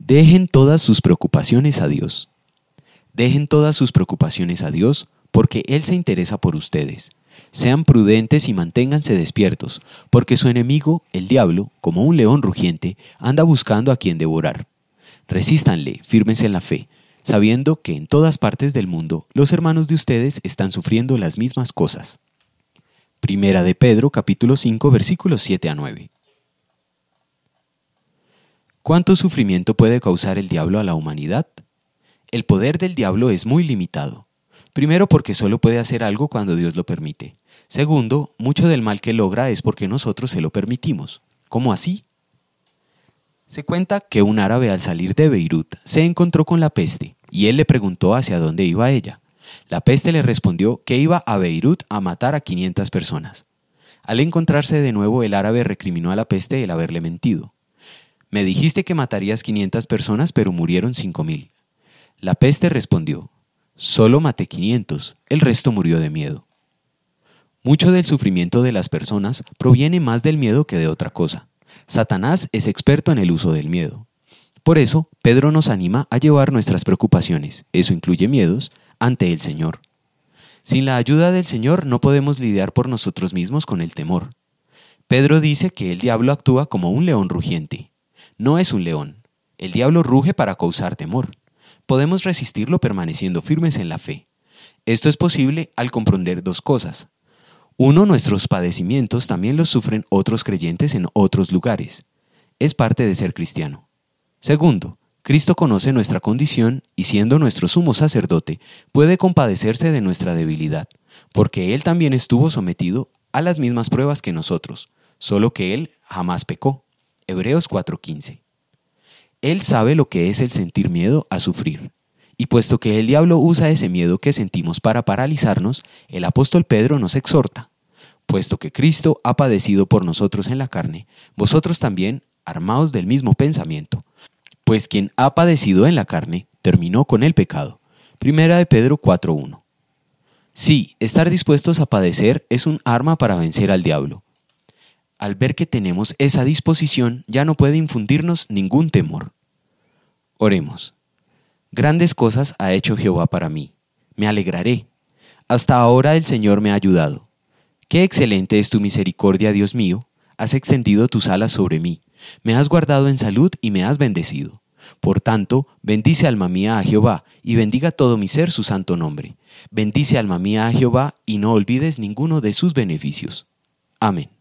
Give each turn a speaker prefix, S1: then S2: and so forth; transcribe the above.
S1: Dejen todas sus preocupaciones a Dios. Dejen todas sus preocupaciones a Dios, porque Él se interesa por ustedes. Sean prudentes y manténganse despiertos, porque su enemigo, el diablo, como un león rugiente, anda buscando a quien devorar. Resístanle, fírmense en la fe, sabiendo que en todas partes del mundo los hermanos de ustedes están sufriendo las mismas cosas. Primera de Pedro, capítulo 5, versículos 7 a 9. ¿Cuánto sufrimiento puede causar el diablo a la humanidad? El poder del diablo es muy limitado. Primero, porque solo puede hacer algo cuando Dios lo permite. Segundo, mucho del mal que logra es porque nosotros se lo permitimos. ¿Cómo así? Se cuenta que un árabe al salir de Beirut se encontró con la peste y él le preguntó hacia dónde iba ella. La peste le respondió que iba a Beirut a matar a 500 personas. Al encontrarse de nuevo, el árabe recriminó a la peste el haberle mentido. Me dijiste que matarías 500 personas, pero murieron 5.000. La peste respondió, solo maté 500, el resto murió de miedo. Mucho del sufrimiento de las personas proviene más del miedo que de otra cosa. Satanás es experto en el uso del miedo. Por eso, Pedro nos anima a llevar nuestras preocupaciones, eso incluye miedos, ante el Señor. Sin la ayuda del Señor no podemos lidiar por nosotros mismos con el temor. Pedro dice que el diablo actúa como un león rugiente. No es un león. El diablo ruge para causar temor. Podemos resistirlo permaneciendo firmes en la fe. Esto es posible al comprender dos cosas. Uno, nuestros padecimientos también los sufren otros creyentes en otros lugares. Es parte de ser cristiano. Segundo, Cristo conoce nuestra condición y siendo nuestro sumo sacerdote, puede compadecerse de nuestra debilidad, porque Él también estuvo sometido a las mismas pruebas que nosotros, solo que Él jamás pecó. Hebreos 4:15. Él sabe lo que es el sentir miedo a sufrir. Y puesto que el diablo usa ese miedo que sentimos para paralizarnos, el apóstol Pedro nos exhorta. Puesto que Cristo ha padecido por nosotros en la carne, vosotros también, armaos del mismo pensamiento. Pues quien ha padecido en la carne, terminó con el pecado. Primera de Pedro 4:1. Sí, estar dispuestos a padecer es un arma para vencer al diablo. Al ver que tenemos esa disposición, ya no puede infundirnos ningún temor. Oremos. Grandes cosas ha hecho Jehová para mí. Me alegraré. Hasta ahora el Señor me ha ayudado. Qué excelente es tu misericordia, Dios mío. Has extendido tus alas sobre mí. Me has guardado en salud y me has bendecido. Por tanto, bendice alma mía a Jehová, y bendiga todo mi ser su santo nombre. Bendice alma mía a Jehová, y no olvides ninguno de sus beneficios. Amén.